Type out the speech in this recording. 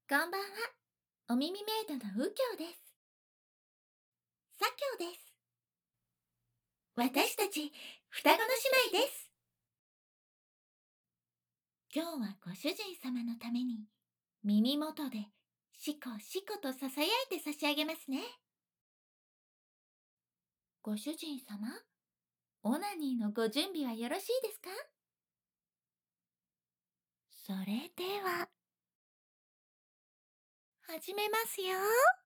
こんばんは。お耳メイドの右京です。左京です。私たち、双子の姉妹です。今日はご主人様のために、耳元でしこしことささやいて差し上げますね。ご主人様、オナニーのご準備はよろしいですか？それでは、始めますよ。